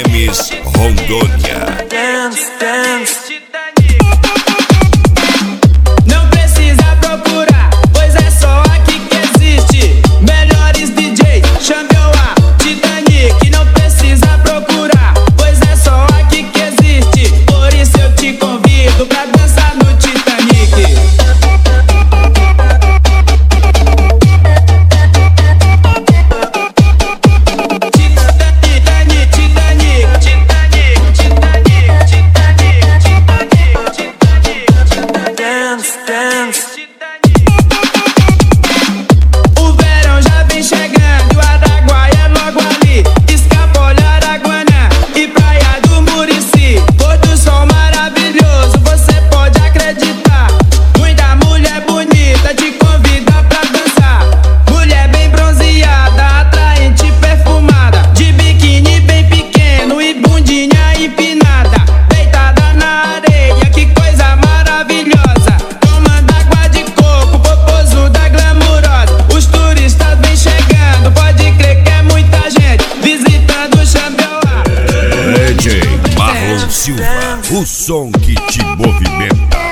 Games Rondônia. Dance, dance. Não precisa procurar, pois é só aqui que existe. Melhores DJs, chame a Titanic. Não precisa procurar, pois é só aqui que existe. Por isso eu te convido pra dançar no Titanic. O verão já vem chegando e o Araguaia é logo ali. Escapolha, Araguana e Praia do Murici. Pôr do sol maravilhoso, você pode acreditar. Muita mulher bonita te convida pra dançar. Mulher bem bronzeada, atraente, perfumada, de biquíni bem pequeno e bundinha empinada, deitada na areia, que coisa maravilhosa. Tomando água de coco, popozuda glamurosa. Os turistas vêm chegando, pode crer que é muita gente visitando o Xambioá. DJ Marlon Silva, o som que te movimenta.